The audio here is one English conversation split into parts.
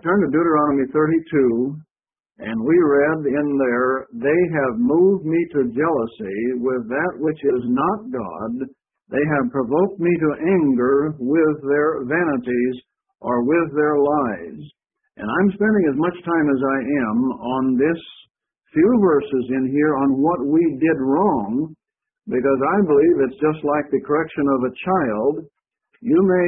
Turn to Deuteronomy 32, and we read in there, they have moved me to jealousy with that which is not God. They have provoked me to anger with their vanities or with their lies. And I'm spending as much time as I am on this few verses in here on what we did wrong, because I believe it's just like the correction of a child. You may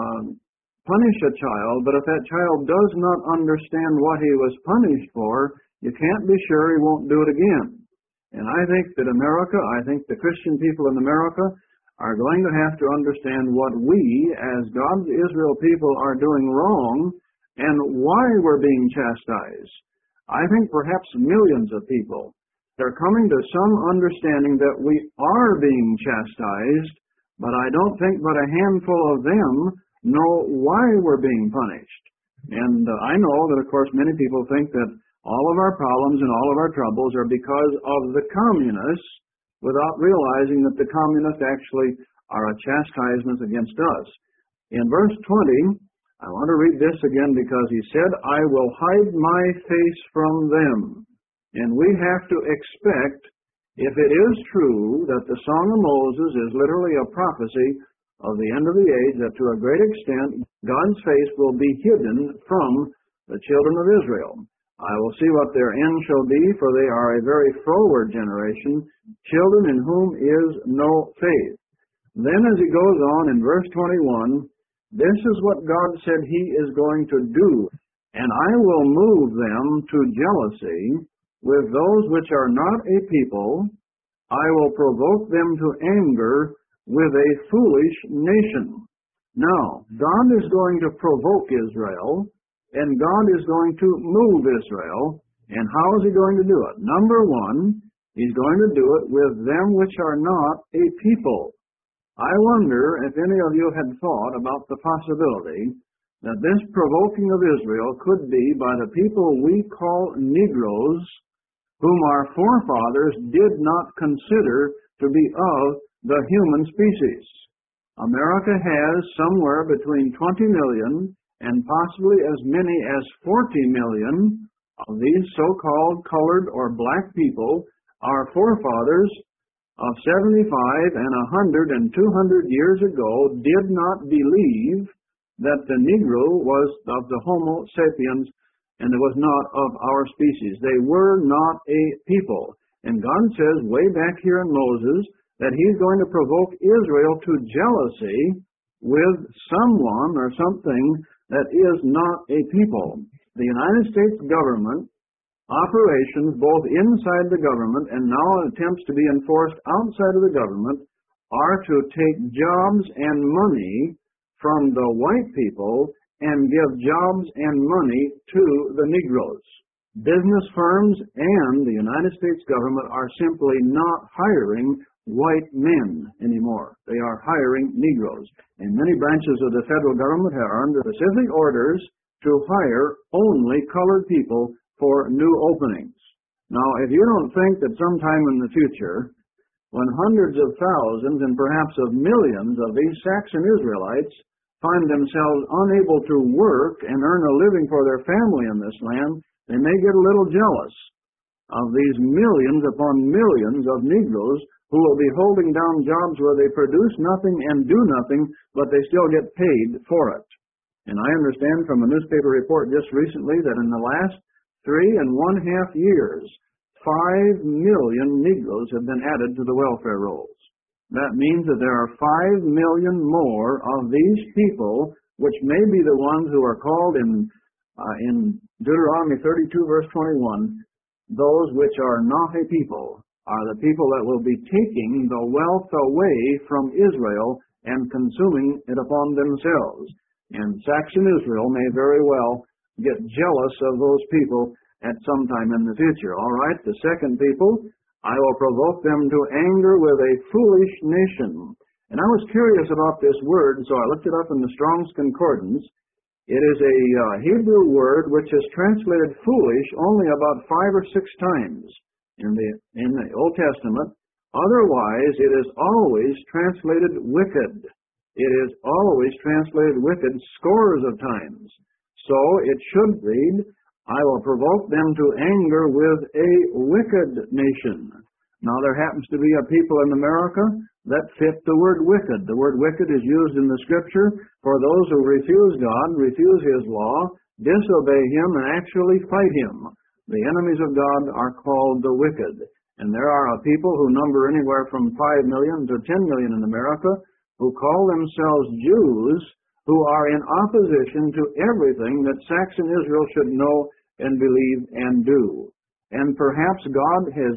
punish a child, but if that child does not understand what he was punished for, you can't be sure he won't do it again. And I think that I think the Christian people in America are going to have to understand what we, as God's Israel people, are doing wrong and why we're being chastised. I think perhaps millions of people, they're coming to some understanding that we are being chastised, but I don't think but a handful of them know why we're being punished. And I know that, of course, many people think that all of our problems and all of our troubles are because of the communists, without realizing that the communists actually are a chastisement against us. In verse 20, I want to read this again because he said, I will hide my face from them. And we have to expect, if it is true that the Song of Moses is literally a prophecy of the end of the age, that to a great extent God's face will be hidden from the children of Israel. I will see what their end shall be, for they are a very froward generation, children in whom is no faith. Then as he goes on in verse 21, this is what God said he is going to do, and I will move them to jealousy with those which are not a people. I will provoke them to anger with a foolish nation. Now, God is going to provoke Israel, and God is going to move Israel. And how is he going to do it? Number one, he's going to do it with them which are not a people. I wonder if any of you had thought about the possibility that this provoking of Israel could be by the people we call Negroes, whom our forefathers did not consider to be of the human species. America has somewhere between 20 million and possibly as many as 40 million of these so-called colored or black people. Our forefathers of 75 and 100 and 200 years ago did not believe that the Negro was of the Homo sapiens and it was not of our species. They were not a people. And God says way back here in Moses that he's going to provoke Israel to jealousy with someone or something that is not a people. The United States government operations both inside the government and now attempts to be enforced outside of the government are to take jobs and money from the white people and give jobs and money to the Negroes. Business firms and the United States government are simply not hiring white men anymore. They are hiring Negroes. And many branches of the federal government are under specific orders to hire only colored people for new openings. Now, if you don't think that sometime in the future, when hundreds of thousands and perhaps of millions of these Saxon Israelites find themselves unable to work and earn a living for their family in this land, they may get a little jealous of these millions upon millions of Negroes who will be holding down jobs where they produce nothing and do nothing, but they still get paid for it. And I understand from a newspaper report just recently that in the last 3.5 years, 5 million Negroes have been added to the welfare rolls. That means that there are 5 million more of these people, which may be the ones who are called in Deuteronomy 32, verse 21, those which are not a people, are the people that will be taking the wealth away from Israel and consuming it upon themselves. And Saxon Israel may very well get jealous of those people at some time in the future. All right, the second people, I will provoke them to anger with a foolish nation. And I was curious about this word, so I looked it up in the Strong's Concordance. It is a Hebrew word which is translated foolish only about 5 or 6 times in the Old Testament. Otherwise, it is always translated wicked. It is always translated wicked scores of times. So it should read, I will provoke them to anger with a wicked nation. Now there happens to be a people in America that fit the word wicked. The word wicked is used in the Scripture for those who refuse God, refuse His law, disobey Him, and actually fight Him. The enemies of God are called the wicked. And there are a people who number anywhere from 5 million to 10 million in America who call themselves Jews, who are in opposition to everything that Saxon Israel should know and believe and do. And perhaps God is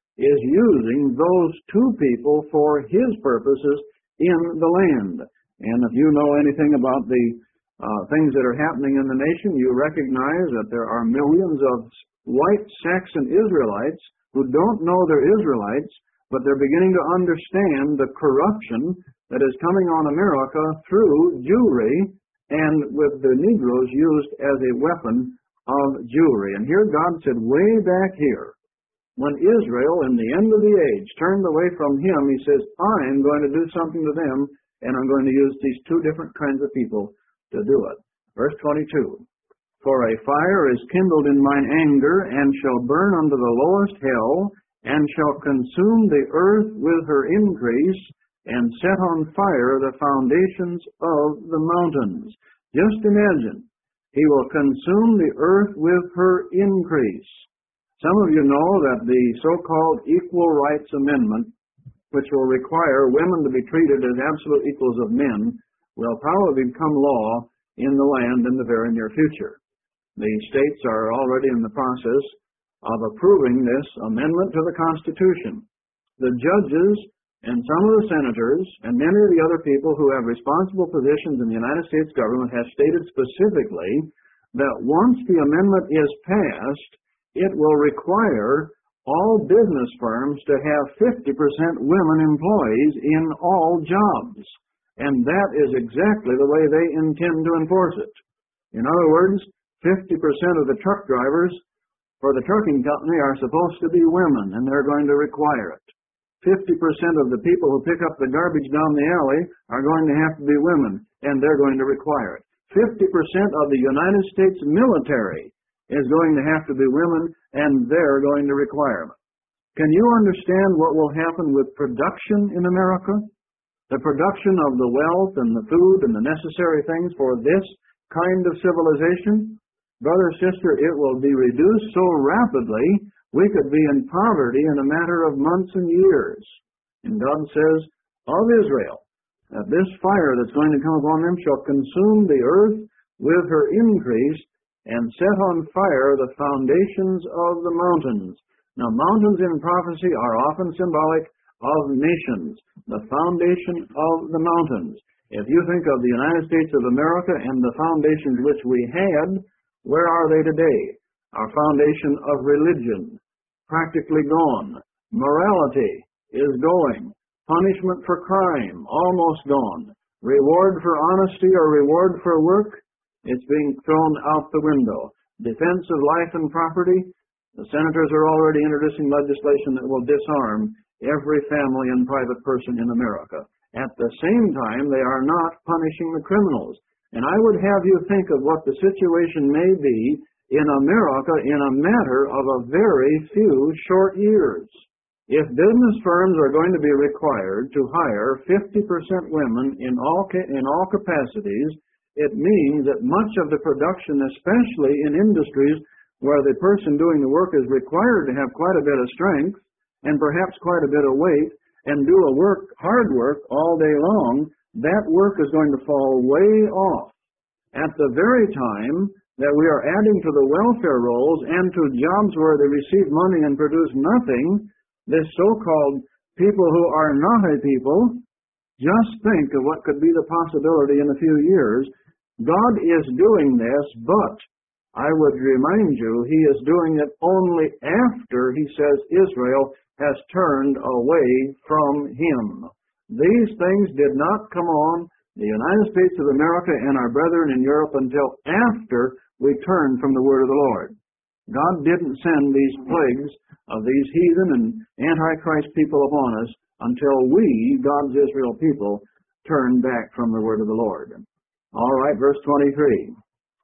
using those two people for His purposes in the land. And if you know anything about the things that are happening in the nation, you recognize that there are millions of white Saxon Israelites who don't know they're Israelites, but they're beginning to understand the corruption that is coming on America through Jewry, and with the Negroes used as a weapon of Jewry. And here God said, way back here, when Israel in the end of the age turned away from Him, He says, I'm going to do something to them, and I'm going to use these two different kinds of people to do it. Verse 22, For a fire is kindled in mine anger, and shall burn unto the lowest hell, and shall consume the earth with her increase, and set on fire the foundations of the mountains. Just imagine, He will consume the earth with her increase. Some of you know that the so-called Equal Rights Amendment, which will require women to be treated as absolute equals of men, will probably become law in the land in the very near future. The states are already in the process of approving this amendment to the Constitution. The judges and some of the senators and many of the other people who have responsible positions in the United States government have stated specifically that once the amendment is passed, it will require all business firms to have 50% women employees in all jobs. And that is exactly the way they intend to enforce it. In other words, 50% of the truck drivers for the trucking company are supposed to be women, and they're going to require it. 50% of the people who pick up the garbage down the alley are going to have to be women, and they're going to require it. 50% of the United States military is going to have to be women, and they're going to require it. Can you understand what will happen with production in America? The production of the wealth and the food and the necessary things for this kind of civilization? Brother, sister, it will be reduced so rapidly, we could be in poverty in a matter of months and years. And God says of Israel, that this fire that's going to come upon them shall consume the earth with her increase, and set on fire the foundations of the mountains. Now, mountains in prophecy are often symbolic of nations, the foundation of the mountains. If you think of the United States of America and the foundations which we had, where are they today? Our foundation of religion, practically gone. Morality is going. Punishment for crime, almost gone. Reward for honesty or reward for work, it's being thrown out the window. Defense of life and property, the senators are already introducing legislation that will disarm every family and private person in America. At the same time, they are not punishing the criminals. And I would have you think of what the situation may be in America in a matter of a very few short years. If business firms are going to be required to hire 50% women in all capacities, it means that much of the production, especially in industries where the person doing the work is required to have quite a bit of strength and perhaps quite a bit of weight and do hard work all day long, that work is going to fall way off. At the very time that we are adding to the welfare rolls and to jobs where they receive money and produce nothing, this so-called people who are not a people, just think of what could be the possibility in a few years. God is doing this, but I would remind you, He is doing it only after He says Israel has turned away from Him. These things did not come on the United States of America and our brethren in Europe until after we turned from the word of the Lord. God didn't send these plagues of these heathen and antichrist people upon us until we, God's Israel people, turned back from the word of the Lord. All right, verse 23.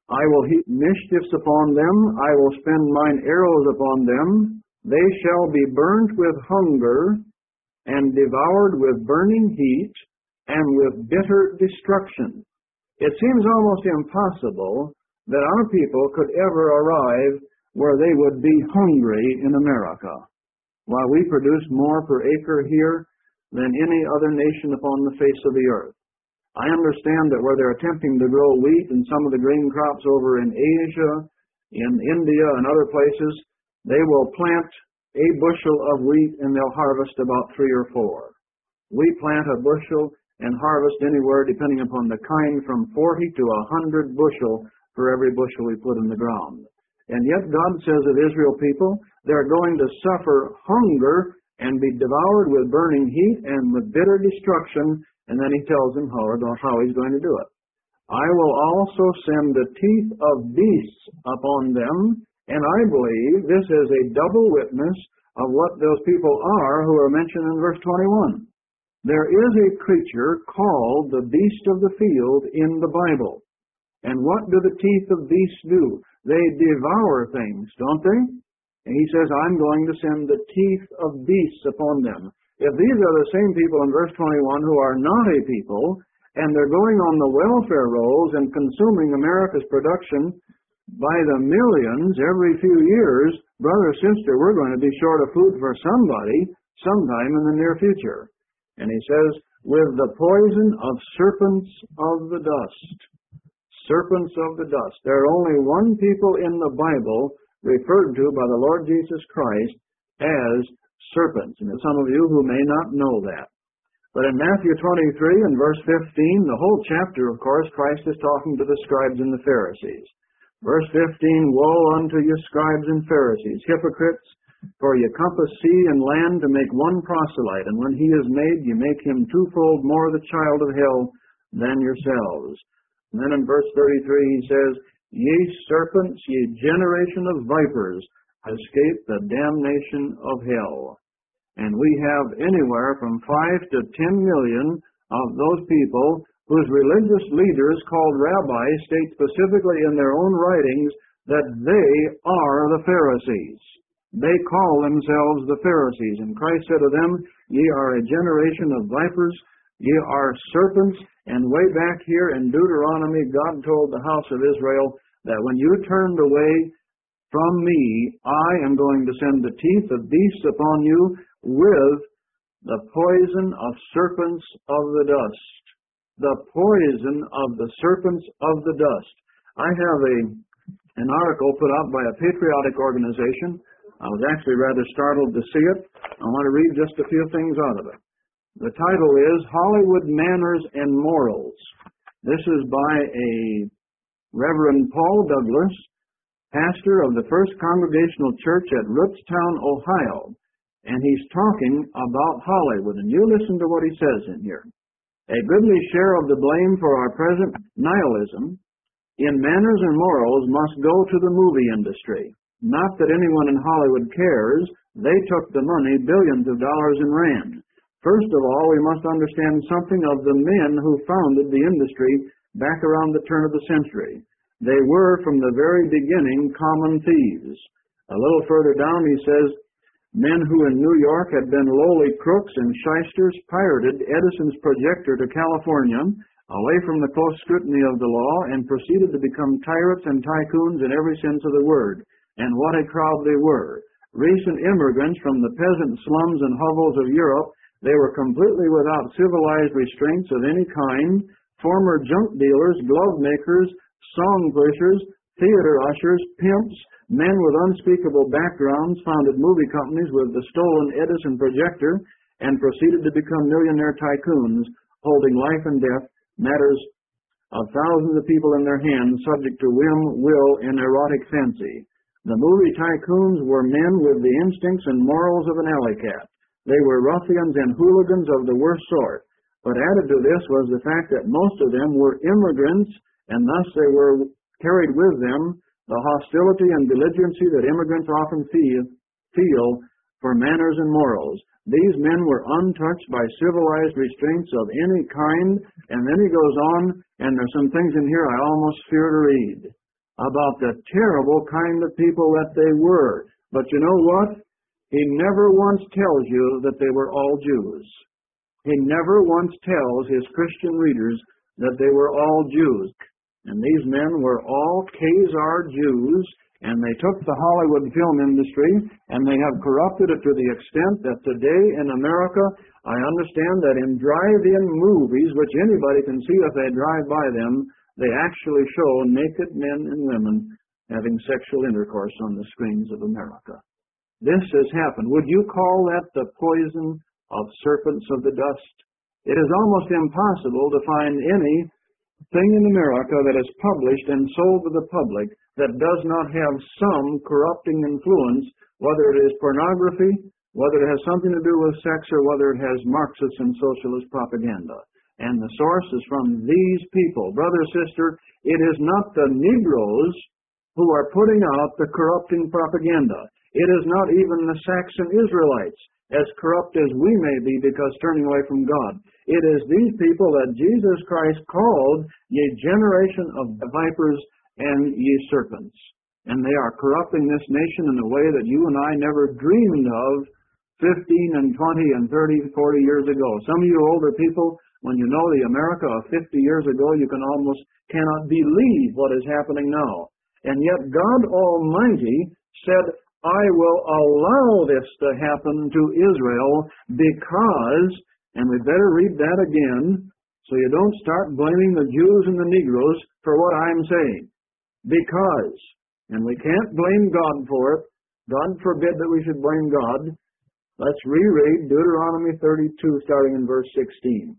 I will heap mischiefs upon them. I will spend mine arrows upon them. They shall be burnt with hunger and devoured with burning heat and with bitter destruction. It seems almost impossible that our people could ever arrive where they would be hungry in America, while we produce more per acre here than any other nation upon the face of the earth. I understand that where they're attempting to grow wheat and some of the grain crops over in Asia, in India and other places, they will plant a bushel of wheat and they'll harvest about 3 or 4. We plant a bushel and harvest anywhere, depending upon the kind, from 40 to 100 bushel for every bushel we put in the ground. And yet God says of Israel people, they're going to suffer hunger and be devoured with burning heat and with bitter destruction, and then he tells them how he's going to do it. I will also send the teeth of beasts upon them, and I believe this is a double witness of what those people are who are mentioned in verse 21. There is a creature called the beast of the field in the Bible. And what do the teeth of beasts do? They devour things, don't they? And he says, I'm going to send the teeth of beasts upon them. If these are the same people in verse 21 who are not a people, and they're going on the welfare rolls and consuming America's production by the millions every few years, brother, sister, we're going to be short of food for somebody sometime in the near future. And he says, with the poison of serpents of the dust. Serpents of the dust. There are only one people in the Bible referred to by the Lord Jesus Christ as serpents. And there's some of you who may not know that. But in Matthew 23 and verse 15, the whole chapter, of course, Christ is talking to the scribes and the Pharisees. Verse 15, woe unto you, scribes and Pharisees, hypocrites! For ye compass sea and land to make one proselyte, and when he is made, ye make him twofold more the child of hell than yourselves. And then in verse 33 he says, ye serpents, ye generation of vipers, escape the damnation of hell. And we have anywhere from 5 to 10 million of those people whose religious leaders called rabbis state specifically in their own writings that they are the Pharisees. They call themselves the Pharisees. And Christ said to them, ye are a generation of vipers, ye are serpents. And way back here in Deuteronomy, God told the house of Israel that when you turned away from me, I am going to send the teeth of beasts upon you with the poison of serpents of the dust. The poison of the serpents of the dust. I have an article put out by a patriotic organization. I was actually rather startled to see it. I want to read just a few things out of it. The title is Hollywood Manners and Morals. This is by a Reverend Paul Douglas, pastor of the First Congregational Church at Rootstown, Ohio. And he's talking about Hollywood. And you listen to what he says in here. A goodly share of the blame for our present nihilism in manners and morals must go to the movie industry. Not that anyone in Hollywood cares. They took the money, billions of dollars, and ran. First of all, we must understand something of the men who founded the industry back around the turn of the century. They were, from the very beginning, common thieves. A little further down he says, men who in New York had been lowly crooks and shysters pirated Edison's projector to California, away from the close scrutiny of the law, and proceeded to become tyrants and tycoons in every sense of the word. And what a crowd they were. Recent immigrants from the peasant slums and hovels of Europe, they were completely without civilized restraints of any kind. Former junk dealers, glove makers, song pushers, theater ushers, pimps, men with unspeakable backgrounds founded movie companies with the stolen Edison projector and proceeded to become millionaire tycoons, holding life and death, matters of thousands of people in their hands, subject to whim, will, and erotic fancy. The movie tycoons were men with the instincts and morals of an alley cat. They were ruffians and hooligans of the worst sort. But added to this was the fact that most of them were immigrants, and thus they were carried with them the hostility and belligerency that immigrants often feel for manners and morals. These men were untouched by civilized restraints of any kind. And then he goes on, and there's some things in here I almost fear to read. about the terrible kind of people that they were. But you know what? He never once tells you that they were all Jews. He never once tells his Christian readers that they were all Jews. And these men were all Khazar Jews, and they took the Hollywood film industry, and they have corrupted it to the extent that today in America, I understand that in drive-in movies, which anybody can see if they drive by them, they actually show naked men and women having sexual intercourse on the screens of America. This has happened. Would you call that the poison of serpents of the dust? It is almost impossible to find anything in America that is published and sold to the public that does not have some corrupting influence, whether it is pornography, whether it has something to do with sex, or whether it has Marxist and socialist propaganda. And the source is from these people. Brother, sister, it is not the Negroes who are putting out the corrupting propaganda. It is not even the Saxon Israelites, as corrupt as we may be because turning away from God. It is these people that Jesus Christ called ye generation of vipers and ye serpents. And they are corrupting this nation in a way that you and I never dreamed of 15 and 20 and 30, 40 years ago. Some of you older people, when you know the America of 50 years ago, you can almost cannot believe what is happening now. And yet God Almighty said, I will allow this to happen to Israel because, and we better read that again, so you don't start blaming the Jews and the Negroes for what I'm saying. Because, and we can't blame God for it. God forbid that we should blame God. Let's reread Deuteronomy 32, starting in verse 16.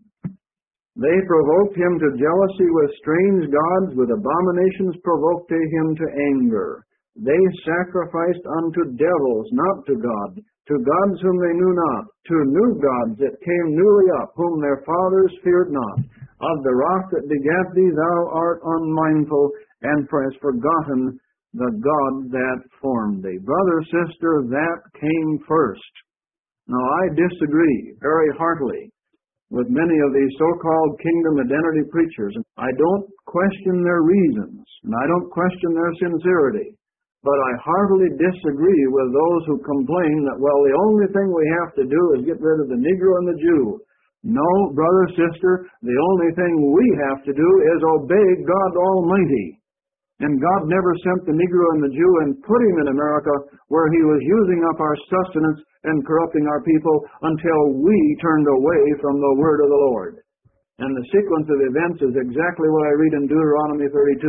They provoked him to jealousy with strange gods, with abominations provoked him to anger. They sacrificed unto devils, not to God, to gods whom they knew not, to new gods that came newly up, whom their fathers feared not. Of the rock that begat thee thou art unmindful, and hast forgotten the God that formed thee. Brother, sister, that came first. Now, I disagree very heartily with many of these so-called kingdom identity preachers. I don't question their reasons, and I don't question their sincerity. But I heartily disagree with those who complain that, well, the only thing we have to do is get rid of the Negro and the Jew. No, brother, sister, the only thing we have to do is obey God Almighty. And God never sent the Negro and the Jew and put him in America where he was using up our sustenance and corrupting our people until we turned away from the word of the Lord. And the sequence of events is exactly what I read in Deuteronomy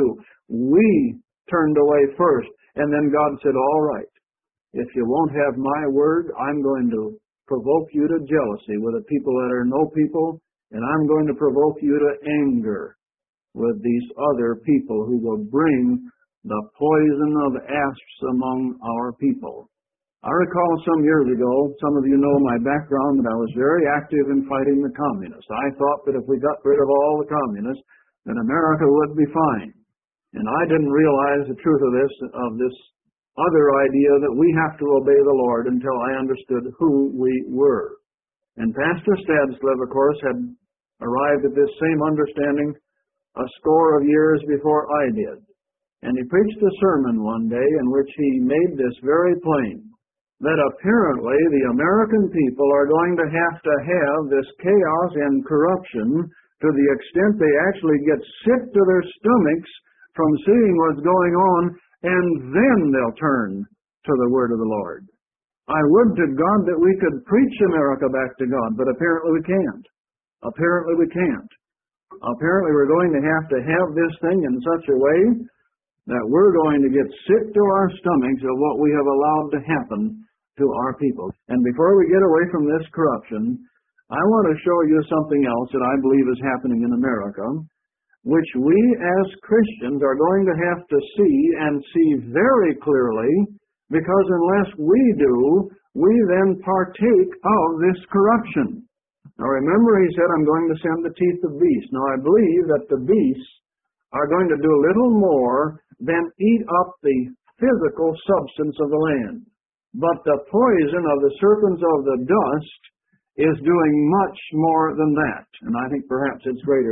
32. We turned away first. And then God said, all right, if you won't have my word, I'm going to provoke you to jealousy with the people that are no people, and I'm going to provoke you to anger with these other people who will bring the poison of asps among our people. I recall some years ago, some of you know my background, that I was very active in fighting the communists. I thought that if we got rid of all the communists, then America would be fine. And I didn't realize the truth of this other idea that we have to obey the Lord until I understood who we were. And Pastor Stadslev, of course, had arrived at this same understanding a score of years before I did. And he preached a sermon one day in which he made this very plain, that apparently the American people are going to have this chaos and corruption to the extent they actually get sick to their stomachs from seeing what's going on, and then they'll turn to the word of the Lord. I would to God that we could preach America back to God, but apparently we can't. Apparently we can't. Apparently we're going to have this thing in such a way that we're going to get sick to our stomachs of what we have allowed to happen to our people. And before we get away from this corruption, I want to show you something else that I believe is happening in America, which we as Christians are going to have to see, and see very clearly, because unless we do, we then partake of this corruption. Now remember, he said, I'm going to send the teeth of beasts. Now I believe that the beasts are going to do little more than eat up the physical substance of the land. But the poison of the serpents of the dust is doing much more than that. And I think perhaps it's greater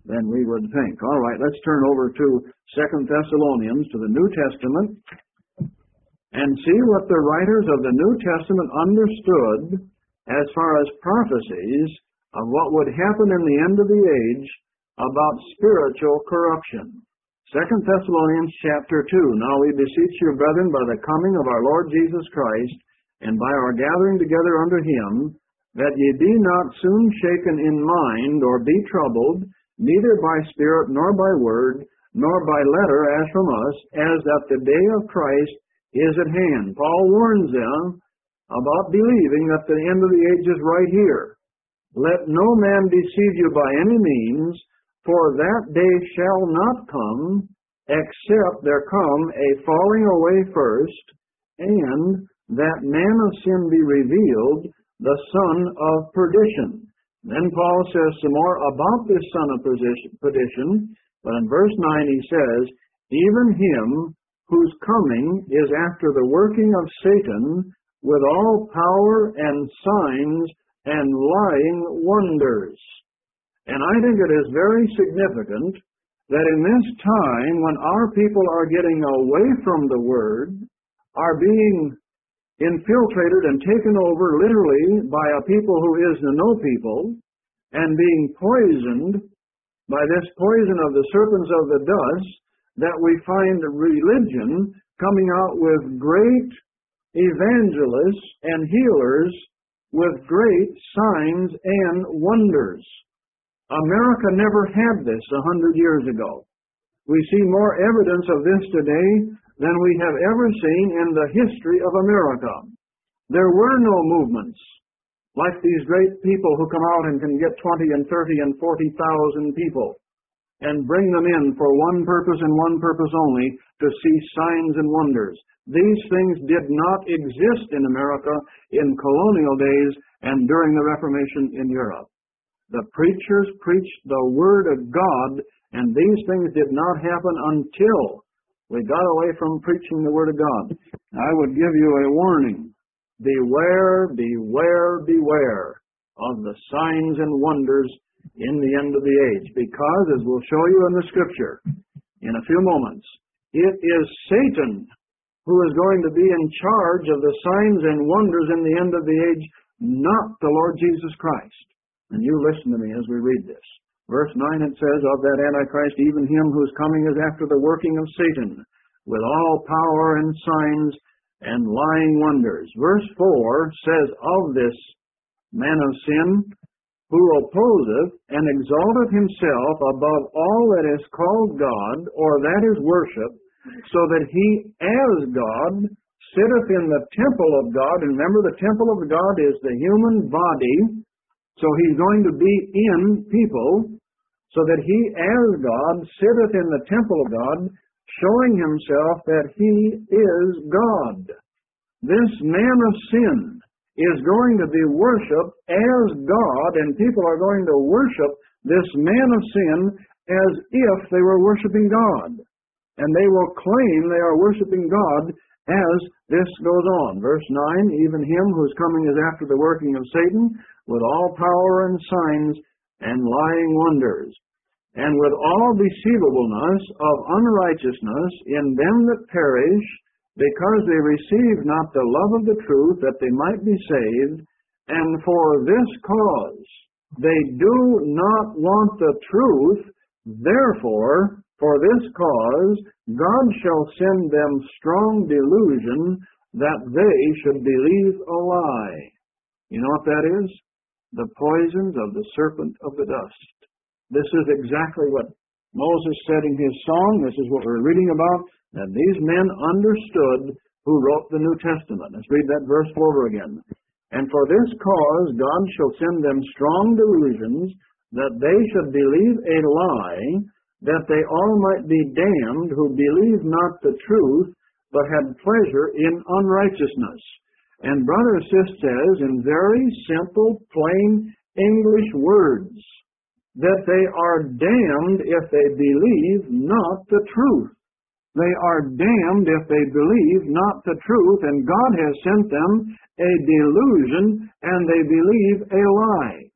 than we would think. All right, let's turn over to 2 Thessalonians, to the New Testament, and see what the writers of the New Testament understood as far as prophecies of what would happen in the end of the age about spiritual corruption. 2 Thessalonians chapter 2. Now we beseech you, brethren, by the coming of our Lord Jesus Christ, and by our gathering together unto him, that ye be not soon shaken in mind, or be troubled, neither by spirit, nor by word, nor by letter as from us, as that the day of Christ is at hand. Paul warns them about believing that the end of the age is right here. Let no man deceive you by any means, for that day shall not come, except there come a falling away first, and that man of sin be revealed, the son of perdition. Then Paul says some more about this son of perdition, but in verse 9 he says, even him whose coming is after the working of Satan with all power and signs and lying wonders. And I think it is very significant that in this time when our people are getting away from the Word, are being infiltrated and taken over literally by a people who is the no people, and being poisoned by this poison of the serpents of the dust, that we find religion coming out with great evangelists and healers with great signs and wonders. America never had this 100 years ago. We see more evidence of this today than we have ever seen in the history of America. There were no movements like these great people who come out and can get 20 and 30 and 40,000 people and bring them in for one purpose and one purpose only, to see signs and wonders. These things did not exist in America in colonial days and during the Reformation in Europe. The preachers preached the Word of God, and these things did not happen until we got away from preaching the Word of God. I would give you a warning. Beware, beware, beware of the signs and wonders in the end of the age, because, as we'll show you in the Scripture in a few moments, it is Satan who is going to be in charge of the signs and wonders in the end of the age, not the Lord Jesus Christ. And you listen to me as we read this. Verse 9 it says, of that Antichrist, even him whose coming is after the working of Satan, with all power and signs and lying wonders. Verse 4 says, of this man of sin, who opposeth and exalteth himself above all that is called God, or that is worship, so that he as God sitteth in the temple of God. And remember, the temple of God is the human body, so he's going to be in people, so that he as God sitteth in the temple of God, showing himself that he is God. This man of sin is going to be worshipped as God, and people are going to worship this man of sin as if they were worshiping God. And they will claim they are worshiping God as this goes on. Verse 9, even him whose coming is after the working of Satan, with all power and signs and lying wonders, and with all deceivableness of unrighteousness in them that perish, because they receive not the love of the truth, that they might be saved. And for this cause they do not want the truth, therefore for this cause God shall send them strong delusion, that they should believe a lie. You know what that is? The poisons of the serpent of the dust. This is exactly what Moses said in his song. This is what we're reading about, that these men understood who wrote the New Testament. Let's read that verse over again. And for this cause God shall send them strong delusions, that they should believe a lie, that they all might be damned who believe not the truth, but had pleasure in unrighteousness. And Brother Sis says in very simple, plain English words, that they are damned if they believe not the truth. They are damned if they believe not the truth, and God has sent them a delusion, and they believe a lie.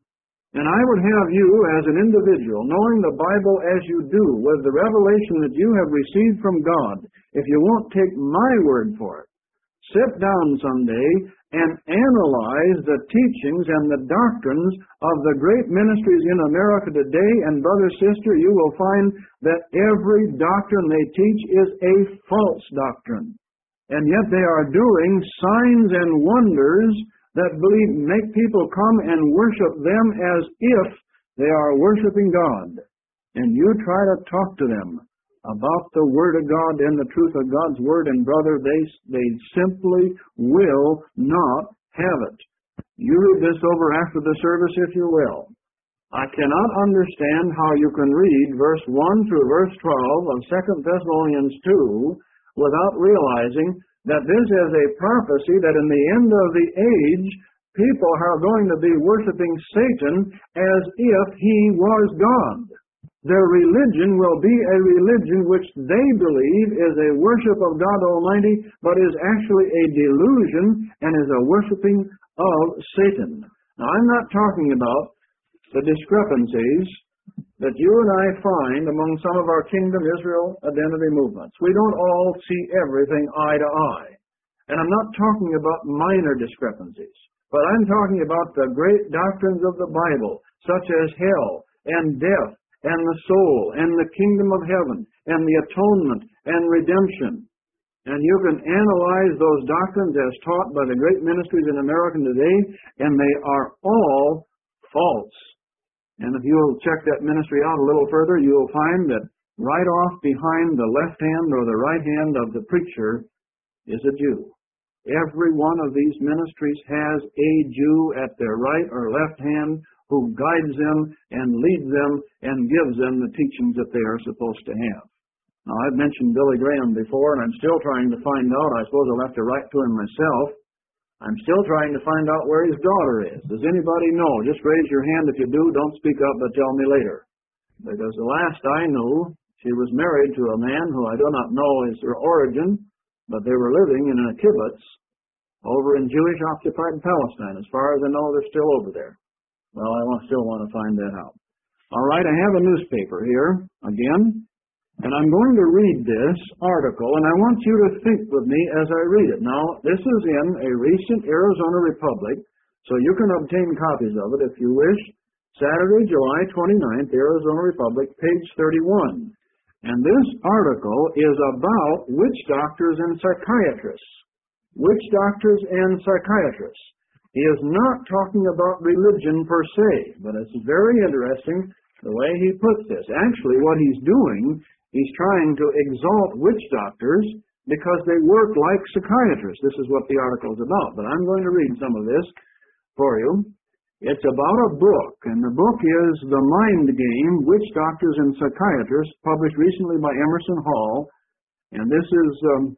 And I would have you as an individual, knowing the Bible as you do, with the revelation that you have received from God, if you won't take my word for it, sit down someday and analyze the teachings and the doctrines of the great ministries in America today, and brother, sister, you will find that every doctrine they teach is a false doctrine. And yet they are doing signs and wonders that make people come and worship them as if they are worshiping God. And you try to talk to them about the Word of God and the truth of God's Word, and brother, they simply will not have it. You read this over after the service if you will. I cannot understand how you can read verse 1 through verse 12 of 2 Thessalonians 2 without realizing that this is a prophecy that in the end of the age, people are going to be worshiping Satan as if he was God. Their religion will be a religion which they believe is a worship of God Almighty, but is actually a delusion and is a worshiping of Satan. Now, I'm not talking about the discrepancies that you and I find among some of our Kingdom Israel identity movements. We don't all see everything eye to eye. And I'm not talking about minor discrepancies, but I'm talking about the great doctrines of the Bible, such as hell and death and the soul and the kingdom of heaven and the atonement and redemption. And you can analyze those doctrines as taught by the great ministries in America today, and they are all false. And if you'll check that ministry out a little further, you'll find that right off behind the left hand or the right hand of the preacher is a Jew. Every one of these ministries has a Jew at their right or left hand who guides them and leads them and gives them the teachings that they are supposed to have. Now, I've mentioned Billy Graham before, and I'm still trying to find out. I suppose I'll have to write to him myself. I'm still trying to find out where his daughter is. Does anybody know? Just raise your hand if you do. Don't speak up, but tell me later. Because the last I knew, she was married to a man who I do not know his origin, but they were living in a kibbutz over in Jewish-occupied Palestine. As far as I know, they're still over there. Well, I still want to find that out. All right, I have a newspaper here, again, and I'm going to read this article, and I want you to think with me as I read it. Now, this is in a recent Arizona Republic, so you can obtain copies of it if you wish. Saturday, July 29th, Arizona Republic, page 31. And this article is about witch doctors and psychiatrists. Witch doctors and psychiatrists. He is not talking about religion per se, but it's very interesting the way he puts this. Actually, what he's doing, he's trying to exalt witch doctors because they work like psychiatrists. This is what the article is about, but I'm going to read some of this for you. It's about a book, and the book is The Mind Game, Witch Doctors and Psychiatrists, published recently by Emerson Hall. And this is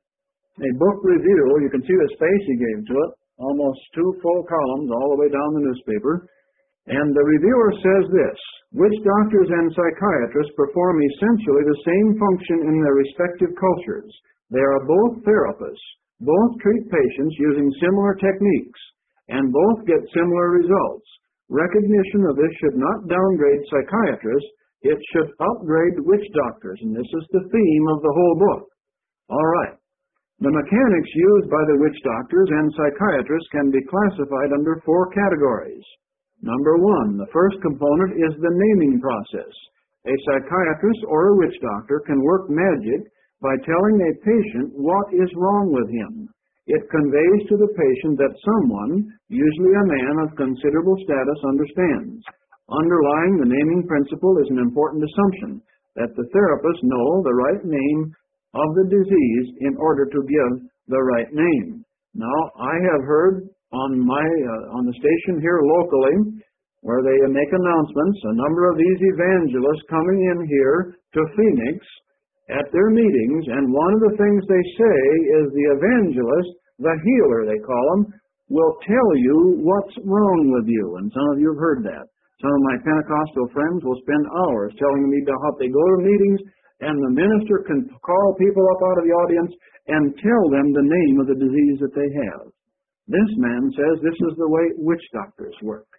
a book review. You can see the space he gave to it, almost 2 full columns all the way down the newspaper. And the reviewer says this: witch doctors and psychiatrists perform essentially the same function in their respective cultures. They are both therapists, both treat patients using similar techniques, and both get similar results. Recognition of this should not downgrade psychiatrists, it should upgrade witch doctors, and this is the theme of the whole book. All right. The mechanics used by the witch doctors and psychiatrists can be classified under 4 categories. Number 1, the first component is the naming process. A psychiatrist or a witch doctor can work magic by telling a patient what is wrong with him. It conveys to the patient that someone, usually a man of considerable status, understands. Underlying the naming principle is an important assumption that the therapist know the right name of the disease in order to give the right name. Now, I have heard on the station here locally, where they make announcements, a number of these evangelists coming in here to Phoenix at their meetings, and one of the things they say is the evangelist, the healer they call him, will tell you what's wrong with you. And some of you have heard that. Some of my Pentecostal friends will spend hours telling me how they go to meetings, and the minister can call people up out of the audience and tell them the name of the disease that they have. This man says this is the way witch doctors work.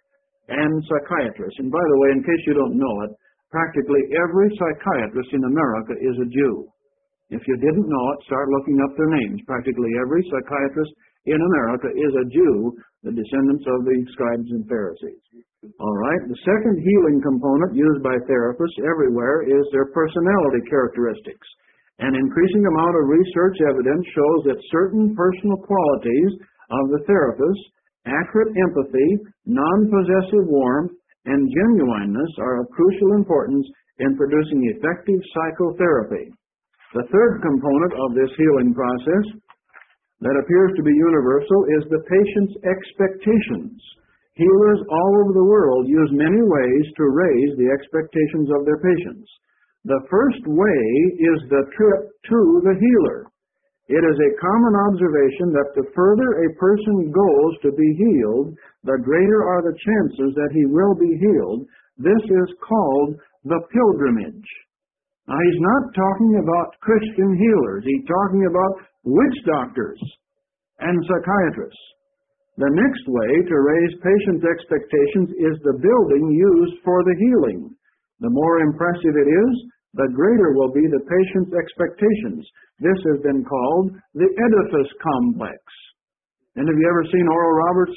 and psychiatrists. And by the way, in case you don't know it, practically every psychiatrist in America is a Jew. If you didn't know it, start looking up their names. Practically every psychiatrist in America is a Jew, the descendants of the scribes and Pharisees. All right, the second healing component used by therapists everywhere is their personality characteristics. An increasing amount of research evidence shows that certain personal qualities of the therapist, accurate empathy, non-possessive warmth, and genuineness are of crucial importance in producing effective psychotherapy. The third component of this healing process that appears to be universal is the patient's expectations. Healers all over the world use many ways to raise the expectations of their patients. The first way is the trip to the healer. It is a common observation that the further a person goes to be healed, the greater are the chances that he will be healed. This is called the pilgrimage. Now, he's not talking about Christian healers. He's talking about witch doctors and psychiatrists. The next way to raise patients' expectations is the building used for the healing. The more impressive it is, the greater will be the patient's expectations. This has been called the edifice complex. And have you ever seen Oral Roberts'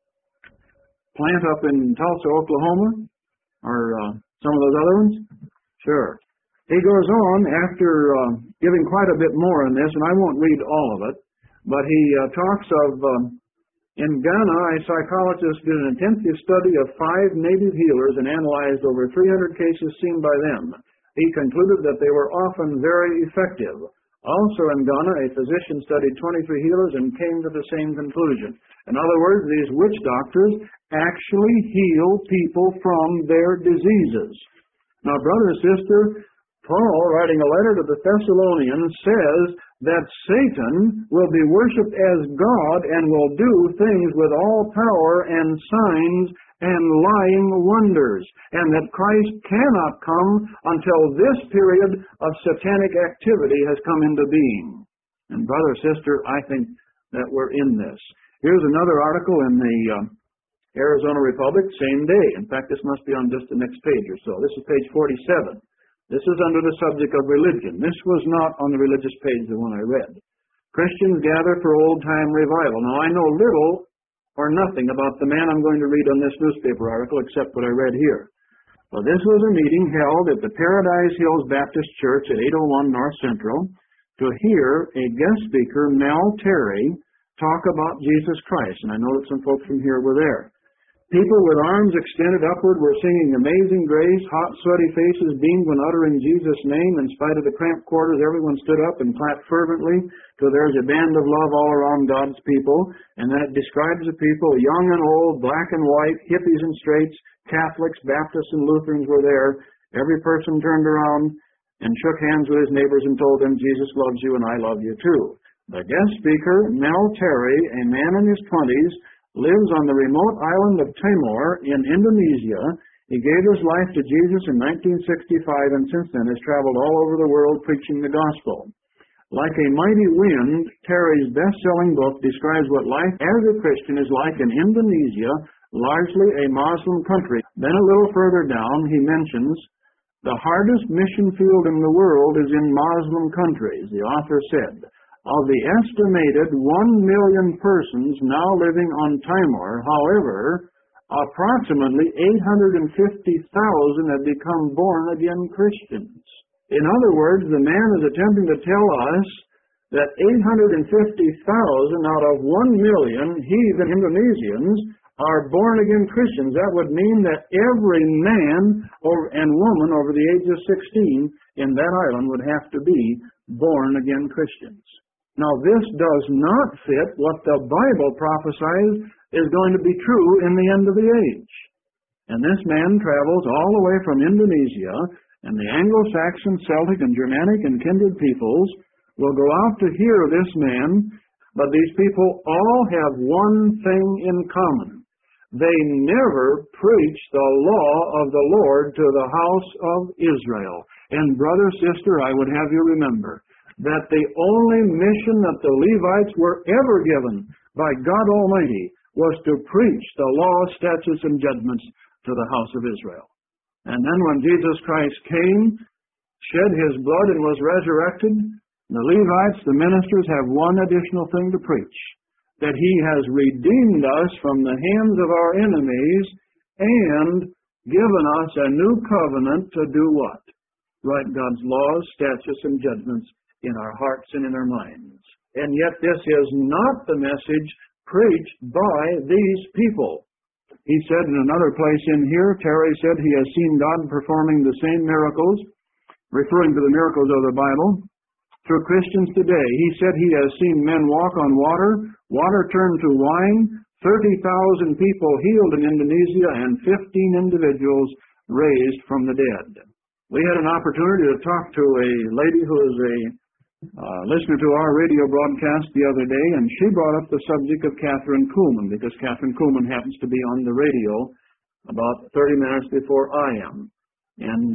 plant up in Tulsa, Oklahoma? Or some of those other ones? Sure. He goes on after giving quite a bit more on this, and I won't read all of it, but he talks of, in Ghana, a psychologist did an intensive study of 5 native healers and analyzed over 300 cases seen by them. He concluded that they were often very effective. Also in Ghana, a physician studied 23 healers and came to the same conclusion. In other words, these witch doctors actually heal people from their diseases. Now, brother and sister, Paul, writing a letter to the Thessalonians, says that Satan will be worshipped as God and will do things with all power and signs and lying wonders, and that Christ cannot come until this period of satanic activity has come into being. And brother, sister, I think that we're in this. Here's another article in the Arizona Republic, same day. In fact, this must be on just the next page or so. This is page 47. This is under the subject of religion. This was not on the religious page, the one I read. Christians gather for old-time revival. Now, I know little or nothing about the man I'm going to read on this newspaper article except what I read here. Well, this was a meeting held at the Paradise Hills Baptist Church at 801 North Central to hear a guest speaker, Mel Terry, talk about Jesus Christ. And I know that some folks from here were there. People with arms extended upward were singing Amazing Grace. Hot, sweaty faces beamed when uttering Jesus' name. In spite of the cramped quarters, everyone stood up and clapped fervently, till there's a band of love all around God's people. And then it describes the people, young and old, black and white, hippies and straights, Catholics, Baptists, and Lutherans were there. Every person turned around and shook hands with his neighbors and told them, Jesus loves you and I love you too. The guest speaker, Mel Terry, a man in his 20s, lives on the remote island of Timor in Indonesia. He gave his life to Jesus in 1965 and since then has traveled all over the world preaching the gospel. Like a mighty wind, Terry's best-selling book describes what life as a Christian is like in Indonesia, largely a Muslim country. Then a little further down, he mentions, the hardest mission field in the world is in Muslim countries, the author said. Of the estimated 1 million persons now living on Timor, however, approximately 850,000 have become born-again Christians. In other words, the man is attempting to tell us that 850,000 out of 1 million heathen Indonesians are born-again Christians. That would mean that every man and woman over the age of 16 in that island would have to be born-again Christians. Now, this does not fit what the Bible prophesies is going to be true in the end of the age. And this man travels all the way from Indonesia, and the Anglo-Saxon, Celtic, and Germanic and kindred peoples will go out to hear this man, but these people all have one thing in common. They never preach the law of the Lord to the house of Israel. And brother, sister, I would have you remember that the only mission that the Levites were ever given by God Almighty was to preach the law, statutes, and judgments to the house of Israel. And then when Jesus Christ came, shed his blood, and was resurrected, the Levites, the ministers, have one additional thing to preach: that he has redeemed us from the hands of our enemies and given us a new covenant to do what? Write God's laws, statutes, and judgments in our hearts and in our minds. And yet this is not the message preached by these people. He said in another place in here, Terry said he has seen God performing the same miracles, referring to the miracles of the Bible, through Christians today. He said he has seen men walk on water, water turned to wine, 30,000 people healed in Indonesia, and 15 individuals raised from the dead. We had an opportunity to talk to a lady who is a listener to our radio broadcast the other day, and she brought up the subject of Catherine Kuhlman, because Catherine Kuhlman happens to be on the radio about 30 minutes before I am. And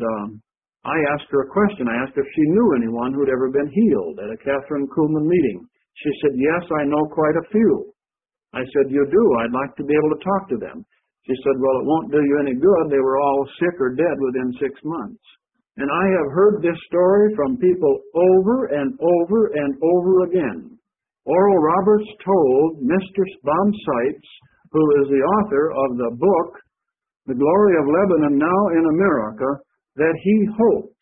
I asked her a question. I asked if she knew anyone who had ever been healed at a Catherine Kuhlman meeting. She said, yes, I know quite a few. I said, you do? I'd like to be able to talk to them. She said, well, it won't do you any good. They were all sick or dead within 6 months. And I have heard this story from people over and over and over again. Oral Roberts told Mr. Bob Seitz, who is the author of the book, The Glory of Lebanon Now in America, that he hoped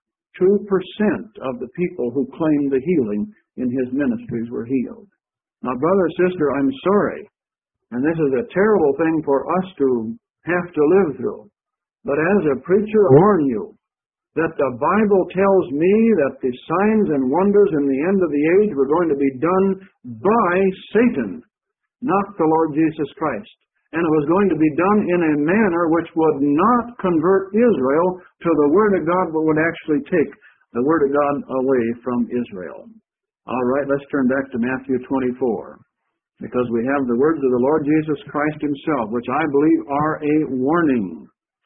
2% of the people who claimed the healing in his ministries were healed. Now, brother, sister, I'm sorry, and this is a terrible thing for us to have to live through. But as a preacher, I warn you that the Bible tells me that the signs and wonders in the end of the age were going to be done by Satan, not the Lord Jesus Christ. And it was going to be done in a manner which would not convert Israel to the Word of God, but would actually take the Word of God away from Israel. All right, let's turn back to Matthew 24, because we have the words of the Lord Jesus Christ himself, which I believe are a warning.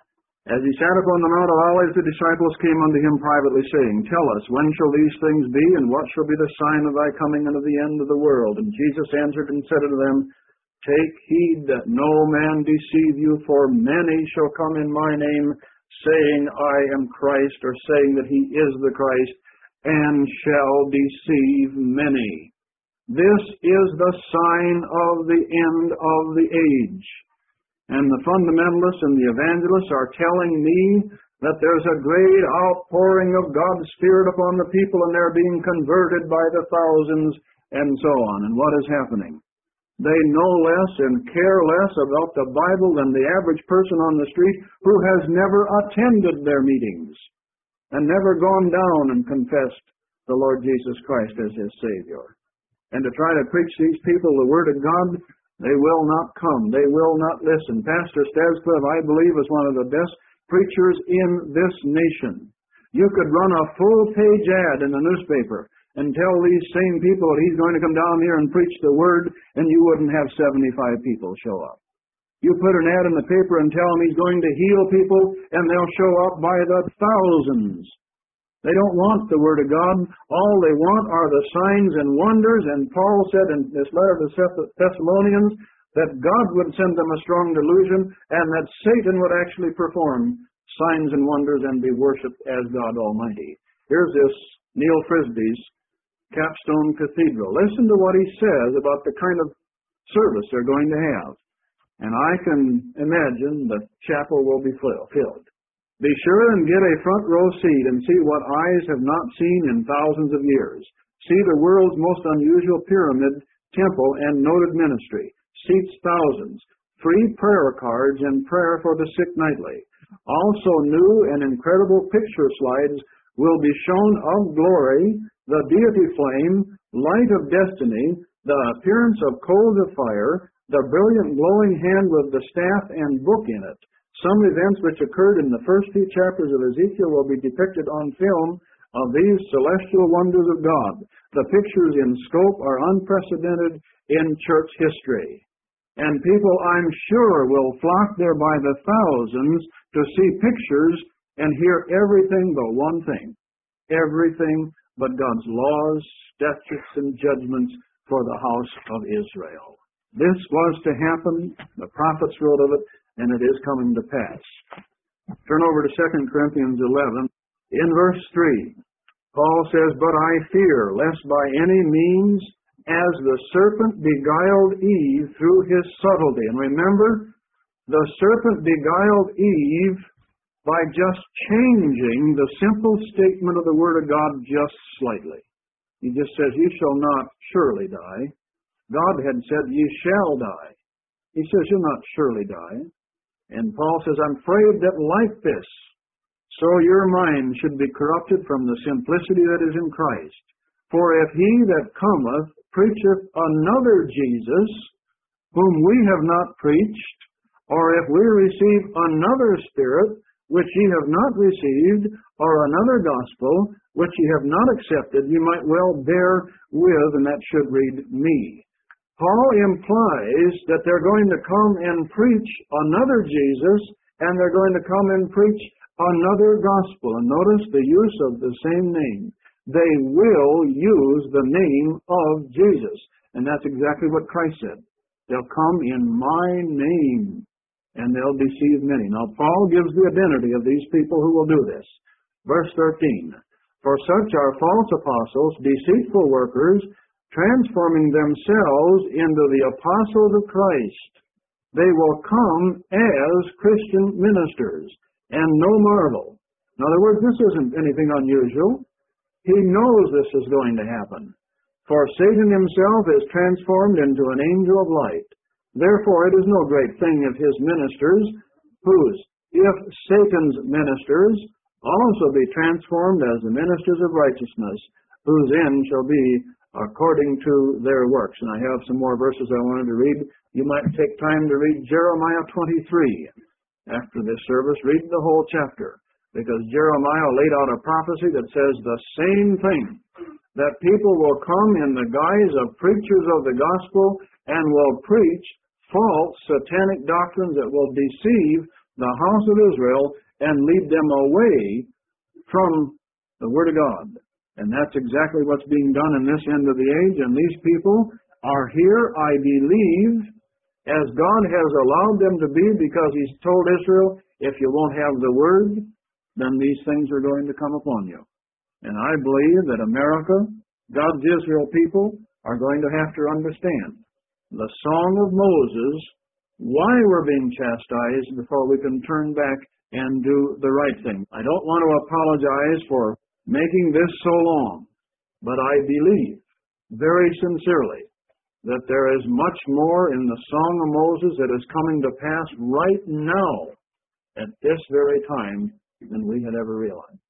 As he sat upon the Mount of Olives, the disciples came unto him privately, saying, tell us, when shall these things be, and what shall be the sign of thy coming and of the end of the world? And Jesus answered and said unto them, take heed that no man deceive you, for many shall come in my name, saying, I am Christ, or saying that he is the Christ, and shall deceive many. This is the sign of the end of the age. And the fundamentalists and the evangelists are telling me that there's a great outpouring of God's Spirit upon the people, and they're being converted by the thousands, and so on. And what is happening? They know less and care less about the Bible than the average person on the street who has never attended their meetings and never gone down and confessed the Lord Jesus Christ as his Savior. And to try to preach these people the Word of God, they will not come. They will not listen. Pastor Stadscliffe, I believe, is one of the best preachers in this nation. You could run a full-page ad in the newspaper and tell these same people that he's going to come down here and preach the Word, and you wouldn't have 75 people show up. You put an ad in the paper and tell them he's going to heal people, and they'll show up by the thousands. They don't want the Word of God. All they want are the signs and wonders. And Paul said in this letter to the Thessalonians that God would send them a strong delusion, and that Satan would actually perform signs and wonders and be worshipped as God Almighty. Here's this Neil Frisbee's Capstone Cathedral. Listen to what he says about the kind of service they're going to have. And I can imagine the chapel will be filled. Be sure and get a front row seat and see what eyes have not seen in thousands of years. See the world's most unusual pyramid, temple, and noted ministry. Seats thousands. Free prayer cards and prayer for the sick nightly. Also new and incredible picture slides will be shown of glory, the deity flame, light of destiny, the appearance of coals of fire, the brilliant glowing hand with the staff and book in it. Some events which occurred in the first few chapters of Ezekiel will be depicted on film of these celestial wonders of God. The pictures in scope are unprecedented in church history. And people, I'm sure, will flock there by the thousands to see pictures and hear everything but one thing. Everything but God's laws, statutes, and judgments for the house of Israel. This was to happen. The prophets wrote of it, and it is coming to pass. Turn over to 2 Corinthians 11. In verse 3, Paul says, "But I fear, lest by any means, as the serpent beguiled Eve through his subtlety." And remember, the serpent beguiled Eve by just changing the simple statement of the Word of God just slightly. He just says, "You shall not surely die." God had said, "Ye shall die." He says, "You'll not surely die." And Paul says, "I'm afraid that like this, so your mind should be corrupted from the simplicity that is in Christ. For if he that cometh preacheth another Jesus, whom we have not preached, or if we receive another Spirit, which ye have not received, or another gospel, which ye have not accepted, ye might well bear with," and that should read "me." Paul implies that they're going to come and preach another Jesus, and they're going to come and preach another gospel. And notice the use of the same name. They will use the name of Jesus. And that's exactly what Christ said. They'll come in my name, and they'll deceive many. Now, Paul gives the identity of these people who will do this. Verse 13, "For such are false apostles, deceitful workers, transforming themselves into the apostles of Christ. They will come as Christian ministers, and no marvel." In other words, this isn't anything unusual. He knows this is going to happen. "For Satan himself is transformed into an angel of light. Therefore it is no great thing if his ministers, if Satan's ministers also be transformed as the ministers of righteousness, whose end shall be according to their works." And I have some more verses I wanted to read. You might take time to read Jeremiah 23. After this service, read the whole chapter, because Jeremiah laid out a prophecy that says the same thing, that people will come in the guise of preachers of the gospel and will preach false satanic doctrines that will deceive the house of Israel and lead them away from the Word of God. And that's exactly what's being done in this end of the age, and these people are here, I believe, as God has allowed them to be, because He's told Israel, if you won't have the Word, then these things are going to come upon you. And I believe that America, God's Israel people, are going to have to understand the Song of Moses, why we're being chastised before we can turn back and do the right thing. I don't want to apologize for making this so long, but I believe very sincerely that there is much more in the Song of Moses that is coming to pass right now at this very time than we had ever realized.